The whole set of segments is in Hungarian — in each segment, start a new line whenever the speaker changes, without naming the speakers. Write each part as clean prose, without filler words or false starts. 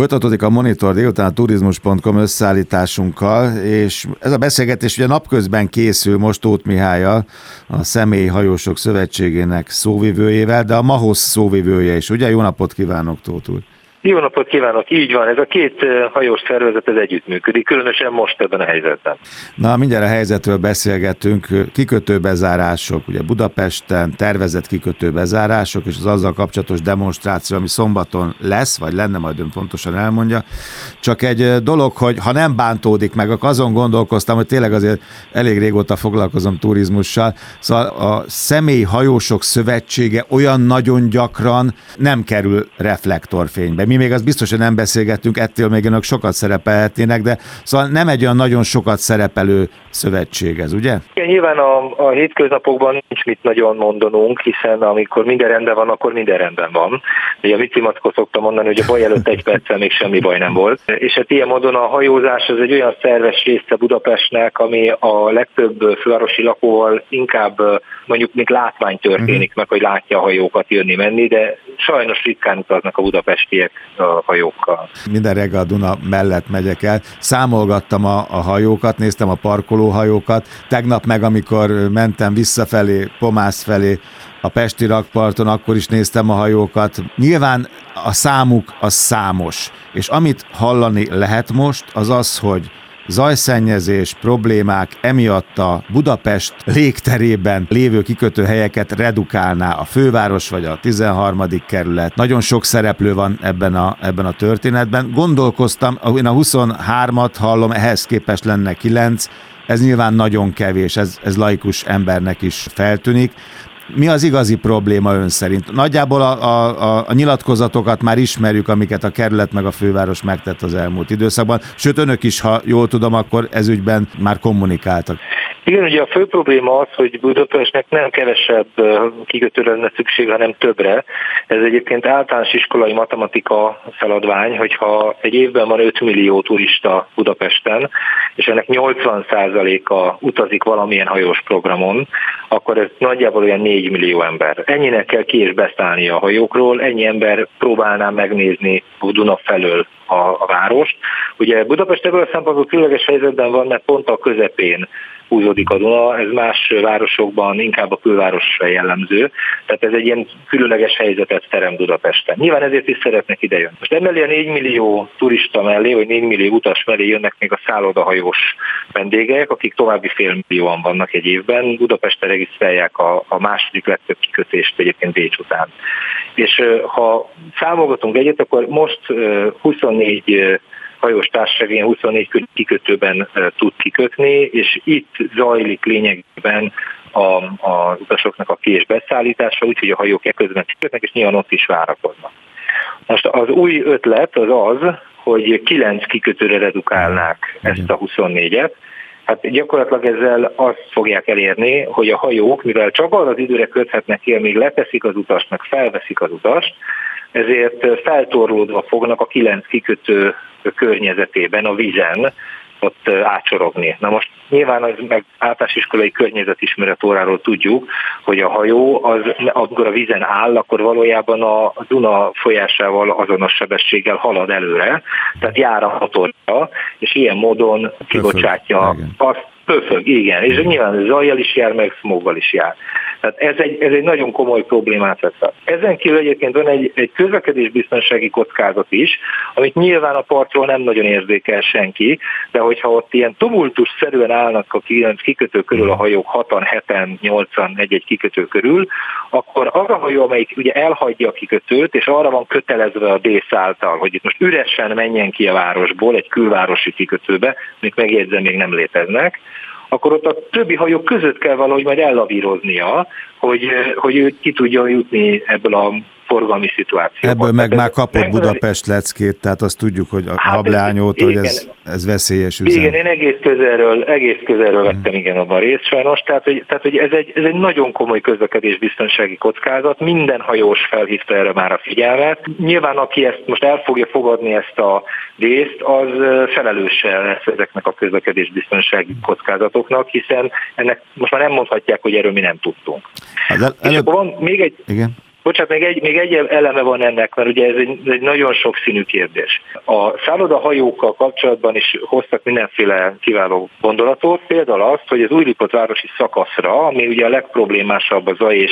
Folytatódik a Monitor délután a turizmus.com összeállításunkkal, és ez a beszélgetés ugye napközben készül most Tóth Mihállyal, a Személyi Hajósok Szövetségének szóvivőjével, de a MAHOSZ szóvivője is, ugye? Jó napot kívánok, Tóth úr!
Jó napot kívánok, így van, ez a két hajós szervezet ez együttműködik, különösen most ebben a helyzetben.
Na, mindjárt a helyzetről beszélgetünk, kikötőbezárások, ugye Budapesten tervezett kikötőbezárások, és az azzal kapcsolatos demonstráció, ami szombaton lesz, vagy lenne, majd ön pontosan elmondja. Csak egy dolog, hogy ha nem bántódik meg, akkor azon gondolkoztam, hogy tényleg azért elég régóta foglalkozom turizmussal, szóval a Személyi Hajósok Szövetsége olyan nagyon gyakran nem kerül reflektorfénybe. Mi még azt biztos, hogy nem beszélgettünk, ettől még önök sokat szerepelhetnének, de szóval nem egy olyan nagyon sokat szerepelő szövetség ez, ugye?
Igen, nyilván a hétköznapokban nincs mit nagyon mondanunk, hiszen amikor minden rendben van, akkor minden rendben van. Ugye a Vicimackó szoktam mondani, hogy a baj előtt egy perccel még semmi baj nem volt. És hát ilyen módon a hajózás az egy olyan szerves része Budapestnek, ami a legtöbb fővárosi lakóval inkább mondjuk még látvány történik meg, hogy látja a hajókat jönni-menni, de sajnos ritkán utaznak a budapestiek a hajókkal.
Minden reggel a Duna mellett megyek el. Számolgattam a hajókat, néztem a parkolóhajókat. Tegnap meg, amikor mentem visszafelé, Pomász felé, a pesti rakparton, akkor is néztem a hajókat. Nyilván a számuk az számos. És amit hallani lehet most, az az, hogy zajszennyezés, problémák emiatt a Budapest légterében lévő kikötőhelyeket redukálná a főváros vagy a 13. kerület. Nagyon sok szereplő van ebben a történetben. Gondolkoztam, én a 23-at hallom, ehhez képest lenne 9, ez nyilván nagyon kevés, ez laikus embernek is feltűnik. Mi az igazi probléma ön szerint? Nagyjából a nyilatkozatokat már ismerjük, amiket a kerület meg a főváros megtett az elmúlt időszakban, sőt önök is, ha jól tudom, akkor ezügyben már kommunikáltak.
Igen, ugye a fő probléma az, hogy Budapestnek nem kevesebb kikötőre lenne szükség, hanem többre. Ez egyébként általános iskolai matematika feladvány, hogyha egy évben van 5 millió turista Budapesten, és ennek 80%-a utazik valamilyen hajós programon, akkor ez nagyjából olyan 4 millió ember. Ennyinek kell ki és beszállni a hajókról, ennyi ember próbálná megnézni Duna felől a várost. Ugye Budapest ebből a szempontból különleges helyzetben van, mert pont a közepén húzódik a Duna, ez más városokban inkább a külvárosra jellemző, tehát ez egy ilyen különleges helyzetet teremt Budapesten. Nyilván ezért is szeretnek idejönni. Most emellé a 4 millió turista mellé, vagy 4 millió utas mellé jönnek még a szállodahajós vendégek, akik további félmillióan vannak egy évben. Budapesten regisztrálják a második legtöbb kikötést egyébként Bécs után. És ha számolgatunk egyet, akkor most 24 hajós társaság ilyen 24 kikötőben tud kikötni, és itt zajlik lényegében az utasoknak a ki- és beszállítása, úgyhogy a hajók eközben kikötnek, és nyilván ott is várakoznak. Most az új ötlet az, hogy 9 kikötőre redukálnák ezt a 24-et. Hát gyakorlatilag ezzel azt fogják elérni, hogy a hajók, mivel csak arra az időre köthetnek ki, amíg leteszik az utast, meg felveszik az utast, ezért feltorlódva fognak a 9 kikötő környezetében, a vízen ott átsorogni. Na most nyilván az meg általános iskolai környezetismeret óráról tudjuk, hogy a hajó, amikor a vízen áll, akkor valójában a Duna folyásával azonos sebességgel halad előre, tehát jár a motorja, és ilyen módon kibocsátja azt, pöfög, igen, és nyilván zajjal is jár, meg smoggal is jár. Tehát ez egy nagyon komoly problémát vesz. Ezen kívül egyébként van egy közlekedésbiztonsági kockázat is, amit nyilván a partról nem nagyon érzékel senki, de hogyha ott ilyen tumultusszerűen állnak a 9 kikötő körül a hajók 6-an, 7-en, 8-an egy-egy kikötő körül, akkor az a hajó, amelyik ugye elhagyja a kikötőt, és arra van kötelezve a DÉSZ által, hogy itt most üresen menjen ki a városból egy külvárosi kikötőbe, amik megjegyzem még nem léteznek, akkor ott a többi hajók között kell valahogy majd ellavíroznia, hogy ő ki tudjon jutni ebből a forgalmi szituációban.
Ebből meg már kapott Budapest leckét, tehát azt tudjuk, hogy a Hableányótól, hogy ez veszélyes üzem.
Igen, én egész közelről vettem igen abban részt sajnos, tehát hogy ez egy nagyon komoly közlekedésbiztonsági kockázat, minden hajós felhívta erre már a figyelmet. Nyilván aki ezt most el fogja fogadni ezt a részt, az felelőse lesz ezeknek a közlekedésbiztonsági kockázatoknak, hiszen ennek most már nem mondhatják, hogy erről mi nem tudtunk. És akkor van még egy...
Igen.
Bocsánat, még egy eleme van ennek, mert ugye ez egy nagyon sokszínű kérdés. A szállodahajókkal kapcsolatban is hoztak mindenféle kiváló gondolatot, például azt, hogy az Újlipott városi szakaszra, ami ugye a legproblémásabb a zaj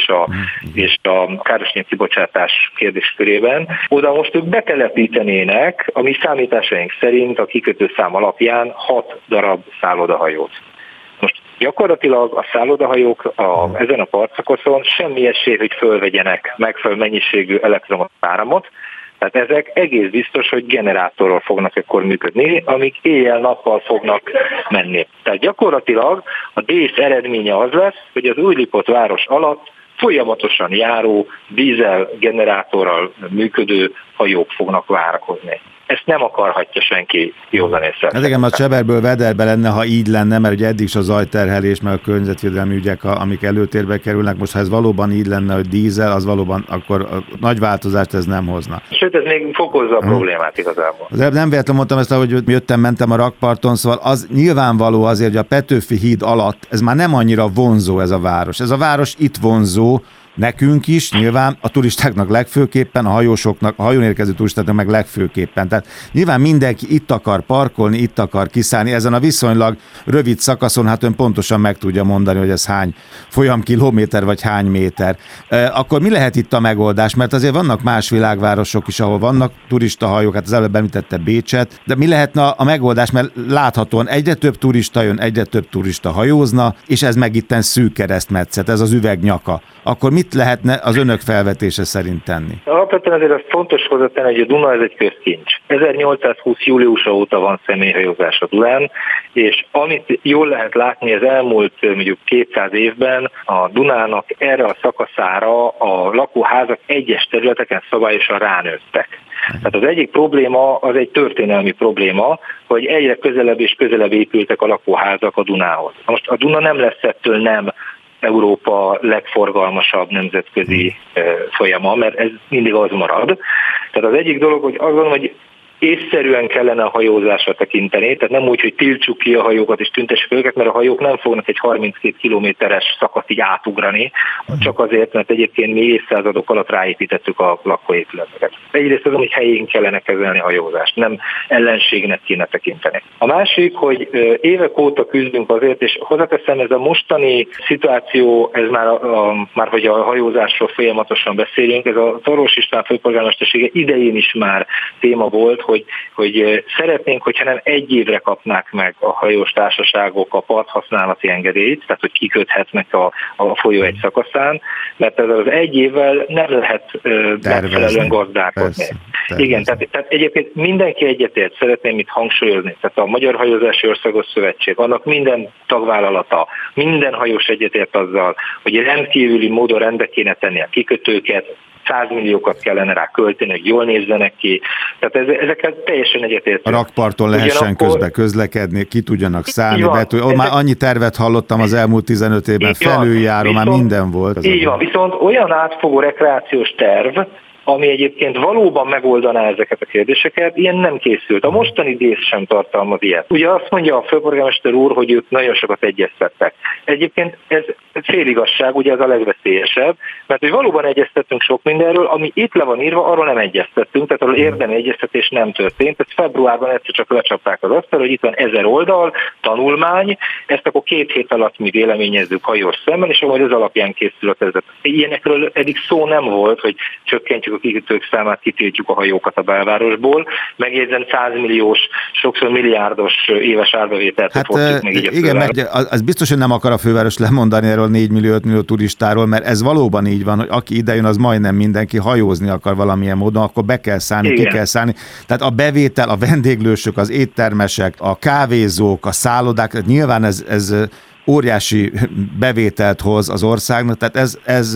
és a károsanyag kibocsátás kérdéskörében, oda most ők betelepítenének, a mi számításaink szerint a kikötőszám alapján 6 darab szállodahajót. Most gyakorlatilag a szállodahajók ezen a partszakaszon semmi esély, hogy fölvegyenek megfelelő mennyiségű elektromos áramot, tehát ezek egész biztos, hogy generátorral fognak ekkor működni, amik éjjel-nappal fognak menni. Tehát gyakorlatilag a DÉSZ eredménye az lesz, hogy az Újlipott város alatt folyamatosan járó dízel generátorral működő hajók fognak várakozni. Ezt nem akarhatja senki józanésszel.
Ez igen, a cseberből vederbe lenne, ha így lenne, mert ugye eddig is a zajterhelés, meg a környezetvédelmi ügyek, amik előtérbe kerülnek. Most ha ez valóban így lenne, hogy dízel, az valóban akkor nagy változást ez nem hozna.
Sőt, ez még fokozza a problémát igazából.
Nem véletlenül mondtam ezt, hogy mentem a rakparton, szóval az nyilvánvaló azért, hogy a Petőfi híd alatt ez már nem annyira vonzó ez a város. Ez a város itt vonzó, nekünk is, nyilván a turistáknak legfőképpen, a hajósoknak, a hajón érkező turistáknak meg legfőképpen. Tehát nyilván mindenki itt akar parkolni, itt akar kiszállni. Ezen a viszonylag rövid szakaszon, hát ön pontosan meg tudja mondani, hogy ez hány folyamkilométer vagy hány méter. Akkor mi lehet itt a megoldás? Mert azért vannak más világvárosok is, ahol vannak turistahajók, hát az előbb említette Bécset, de mi lehetne a megoldás? Mert láthatóan egyre több turista jön, egyre több turista hajózna, és ez meg itten szűk keresztmetszet, ez az üvegnyaka. Akkor mit lehetne az önök felvetése szerint tenni?
Alapvetően azért az fontos hozzátenni, hogy a Duna ez egy közkincs. 1820. júliusa óta van személyhajózás a Dunán, és amit jól lehet látni az elmúlt mondjuk 200 évben, a Dunának erre a szakaszára a lakóházak egyes területeken szabályosan ránőttek. Tehát az egyik probléma az egy történelmi probléma, hogy egyre közelebb és közelebb épültek a lakóházak a Dunához. Most a Duna nem lesz ettől nem Európa legforgalmasabb nemzetközi folyama, mert ez mindig az marad. Tehát az egyik dolog, hogy azt gondolom, hogy észszerűen kellene a hajózásra tekinteni, tehát nem úgy, hogy tiltsuk ki a hajókat és tüntessük őket, mert a hajók nem fognak egy 32 kilométeres szakaszt így átugrani, csak azért, mert egyébként mi évszázadok alatt ráépítettük a lakóépületeket. Egyrészt az, hogy helyén kellene kezelni a hajózást, nem ellenségnek kéne tekinteni. A másik, hogy évek óta küzdünk azért, és hozzáteszem, ez a mostani szituáció, ez már hogy a hajózásról folyamatosan beszélünk, ez a Tarlós István főpolgármestersége idején is már téma volt, hogy szeretnénk, hogyha nem egy évre kapnák meg a hajós társaságok a parthasználati engedélyt, tehát hogy kiköthetnek a folyó egy szakaszán, mert ez az egy évvel nem lehet megfelelően gazdálkodni. Igen, tehát egyébként mindenki egyetért, szeretném itt hangsúlyozni, tehát a Magyar Hajózási Országos Szövetség, annak minden tagvállalata, minden hajós egyetért azzal, hogy rendkívüli módon rendbe kéne tenni a kikötőket, 100 milliókat kellene rá költeni, hogy jól nézzenek ki. Tehát ezeket teljesen egyetértünk.
A rakparton lehessen közbe közlekedni, ki tudjanak szállni. Már annyi tervet hallottam az elmúlt 15 évben, felüljáró, már minden volt.
Így van, viszont olyan átfogó rekreációs terv, ami egyébként valóban megoldaná ezeket a kérdéseket, ilyen nem készült. A mostani DÉSZ sem tartalmaz ilyet. Ugye azt mondja a főpolgármester úr, hogy ők nagyon sokat egyeztettek. Egyébként ez féligazság, ugye ez a legveszélyesebb, mert hogy valóban egyeztettünk sok mindenről, ami itt le van írva, arról nem egyeztettünk, tehát arról érdemi egyeztetés nem történt. Ezt februárban egyszer csak lecsapták az asztalra, hogy itt van 1000 oldal, tanulmány, ezt akkor 2 hét alatt mi véleményezzük hajós szemben, és majd ez alapján készül a tervezet. Ilyenekről eddig szó nem volt, hogy csökkentjük a kikötők számát, kitiltjuk a hajókat a belvárosból, megjegyzem 100 milliós, sokszor milliárdos éves árbevételt fosztjuk meg így a
igen, mert az biztos, hogy nem akar a főváros lemondani erről 4 millió, 5 millió turistáról, mert ez valóban így van, hogy aki idejön, az majdnem mindenki hajózni akar valamilyen módon, akkor be kell szállni, ki kell szállni. Tehát a bevétel, a vendéglősök, az éttermesek, a kávézók, a szállodák, nyilván ez óriási bevételt hoz az országnak, tehát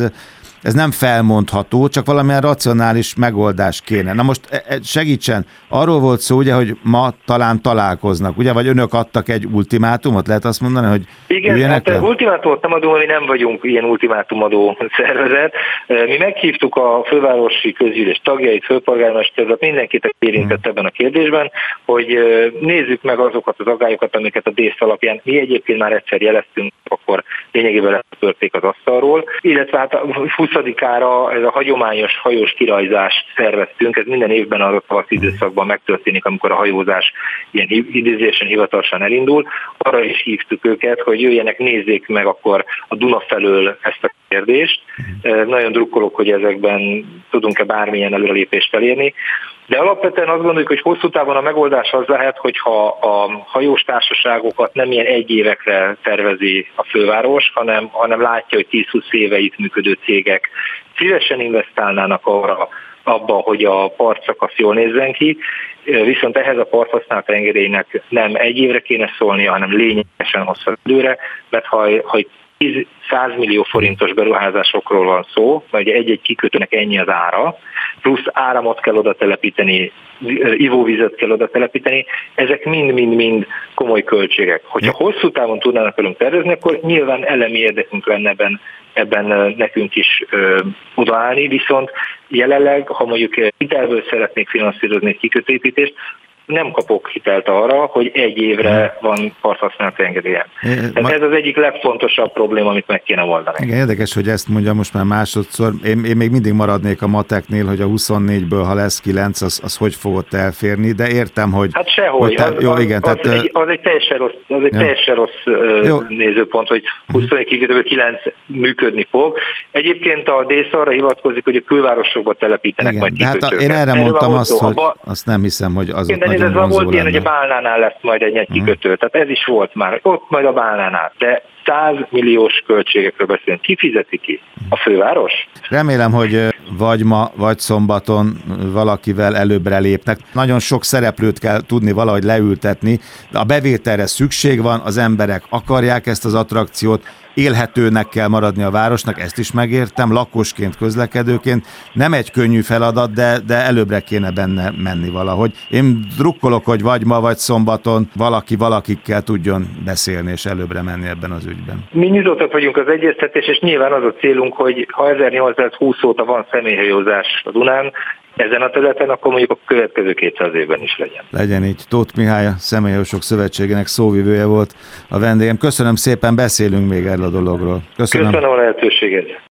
ez nem felmondható, csak valamilyen racionális megoldás kéne. Na most segítsen, arról volt szó, ugye, hogy ma talán találkoznak, ugye, vagy önök adtak egy ultimátumot, lehet azt mondani, hogy
igen, hát ultimátumot nem adunk, mi nem vagyunk ilyen ultimátumadó szervezet. Mi meghívtuk a fővárosi közgyűlés tagjait, főpolgármestert, mindenkit érintett ebben a kérdésben, hogy nézzük meg azokat az aggályokat, amiket a DÉSZ alapján mi egyébként már egyszer jeleztünk, akkor lényegében letörték az asztalról, illetve hát 20-ára ez a hagyományos hajós kirajzást szerveztünk, ez minden évben a tavaszi időszakban megtörténik, amikor a hajózás ilyen idézésen hivatalosan elindul. Arra is hívtuk őket, hogy jöjjenek, nézzék meg akkor a Duna felől ezt a kérdést. Nagyon drukkolok, hogy ezekben tudunk-e bármilyen előrelépést elérni. De alapvetően azt gondoljuk, hogy hosszú távon a megoldás az lehet, hogyha a hajós társaságokat nem ilyen egy évekre tervezi a főváros, hanem látja, hogy 10-20 éve itt működő cégek szívesen investálnának abba, hogy a partszakasz jól nézzen ki, viszont ehhez a parthasználati engedélynek nem egy évre kéne szólnia, hanem lényegesen hosszabb időre, mert ha 10-100 millió forintos beruházásokról van szó, vagy egy-egy kikötőnek ennyi az ára, plusz áramot kell oda telepíteni, ivóvizet kell oda telepíteni, ezek mind-mind komoly költségek. Hogyha hosszú távon tudnának velünk tervezni, akkor nyilván elemi érdekünk lenne ebben nekünk is odaállni, viszont jelenleg, ha mondjuk hitelből szeretnék finanszírozni egy kikötőépítést, nem kapok hitelt arra, hogy egy évre van parthasználati engedélyem. Tehát ez az egyik legfontosabb probléma, amit meg kéne oldani.
Igen, érdekes, hogy ezt mondja most már másodszor. Én még mindig maradnék a mateknél, hogy a 24-ből, ha lesz 9, az hogy fogott elférni, de értem, hogy...
Hát sehogy. Az egy teljesen rossz nézőpont, hogy 24 kikötőből 9 működni fog. Egyébként a DÉSZ arra hivatkozik, hogy a külvárosokba telepítenek majd kikötőket.
Hát én erre mondtam azt, hogy azt nem hiszem, hogy az
ez volt ilyen, hogy a Bálnánál lesz majd egy kikötő. Tehát ez is volt már, ott majd a Bálnánál. De 100 milliós költségekről beszélünk. Ki fizeti ki? A főváros?
Remélem, hogy vagy ma, vagy szombaton valakivel előbbre lépnek. Nagyon sok szereplőt kell tudni valahogy leültetni. A bevételre szükség van, az emberek akarják ezt az attrakciót, élhetőnek kell maradni a városnak, ezt is megértem, lakosként, közlekedőként. Nem egy könnyű feladat, de előbbre kéne benne menni valahogy. Én drukkolok, hogy vagy ma, vagy szombaton valakikkel tudjon beszélni és előbbre menni ebben az ügyben.
Mi nyitottak vagyunk az egyeztetés, és nyilván az a célunk, hogy ha 1820 óta van személyhajózás a Dunán, ezen a területen, akkor mondjuk a következő 200 évben is legyen.
Legyen így. Tóth Mihály, a Személyhajósok Szövetségének szóvivője volt a vendégem. Köszönöm szépen, beszélünk még erről a dologról.
Köszönöm a lehetőséget.